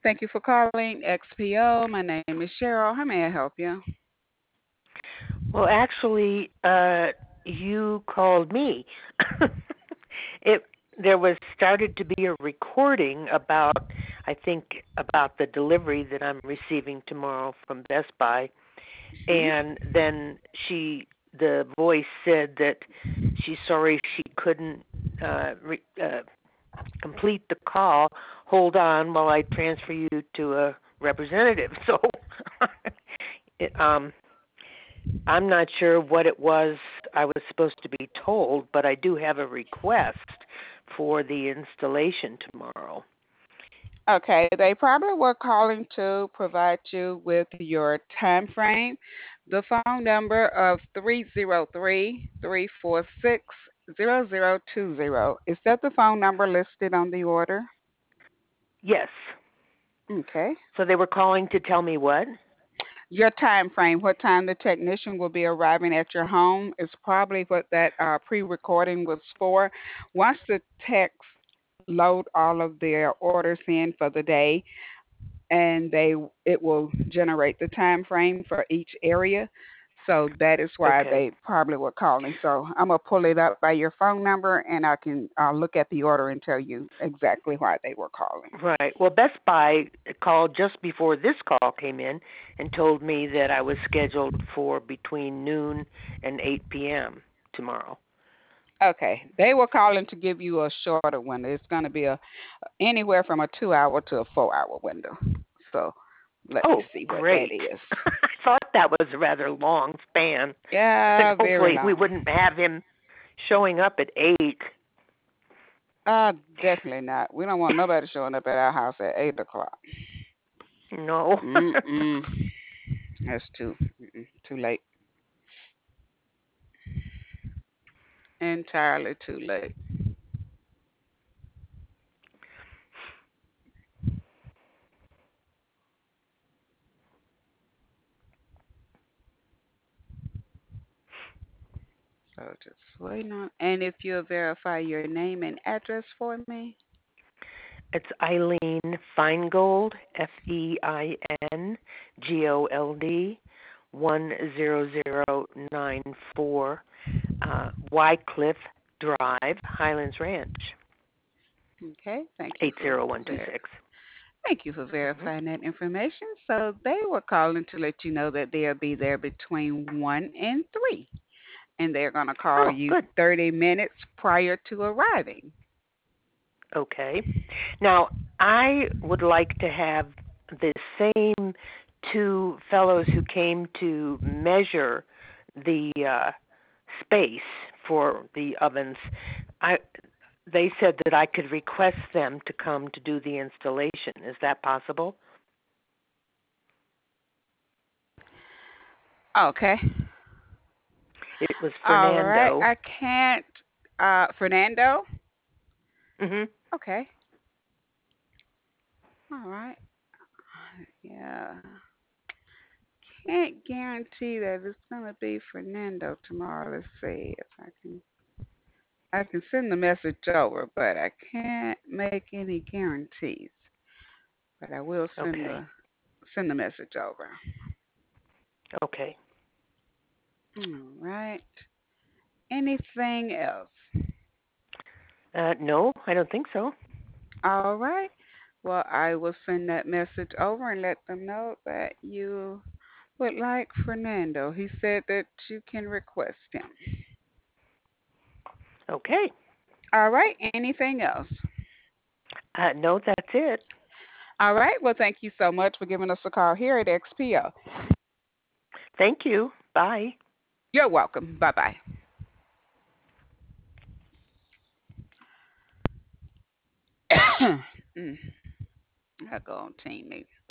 Thank you for calling XPO. My name is Cheryl. How may I help you? Well, actually, you called me. it there was started to be a recording about, I think, about the delivery that I'm receiving tomorrow from Best Buy, Hmm. and then the voice said that she's sorry she couldn't complete the call. Hold on while I transfer you to a representative. So, it, I'm not sure what it was I was supposed to be told, but I do have a request for the installation tomorrow. Okay, they probably were calling to provide you with your time frame. The phone number of 303-346-0020. Is that the phone number listed on the order? Yes. Okay. So they were calling to tell me what? Your time frame, what time the technician will be arriving at your home, is probably what that pre-recording was for. Once the techs load all of their orders in for the day, and it will generate the time frame for each area. So that is why Okay. they probably were calling. So I'm gonna pull it up by your phone number, and I can look at the order and tell you exactly why they were calling. Right. Well, Best Buy called just before this call came in and told me that I was scheduled for between noon and 8 p.m. tomorrow. Okay, they were calling to give you a shorter window. It's going to be a anywhere from a 2 hour to a 4 hour window. So let me Oh, see what that great. is. I thought that was a rather long span. And Yeah, very hopefully we long. wouldn't have him showing up at 8. Definitely not. We don't want nobody showing up at our house at 8 o'clock. No. Mm-mm. That's too late. Entirely too late. So just waiting on. And if you'll verify your name and address for me. It's Eileen Feingold, FEINGOLD, 10094, Wycliffe Drive, Highlands Ranch, Okay. Thank you for 80126. Thank you for Mm-hmm. verifying that information. So they were calling to let you know that they'll be there between 1 and 3, and they're going to call Oh, you good. 30 minutes prior to arriving. Okay. Now, I would like to have the same two fellows who came to measure the space for the ovens. I They said that I could request them to come to do the installation. Is that possible? Okay. It was All right. Fernando. I can't. Fernando? Mhm. Okay. All right. Yeah. Can't guarantee that it's going to be Fernando tomorrow. Let's see if I can. I can send the message over, but I can't make any guarantees. But I will Okay. send the message over. Okay. All right. Anything else? No, I don't think so. All right. Well, I will send that message over and let them know that you would like Fernando. He said that you can request him. Okay. All right. Anything else? No, that's it. All right. Well, thank you so much for giving us a call here at XPO. Thank you. Bye. You're welcome. Bye bye. I go on team meeting.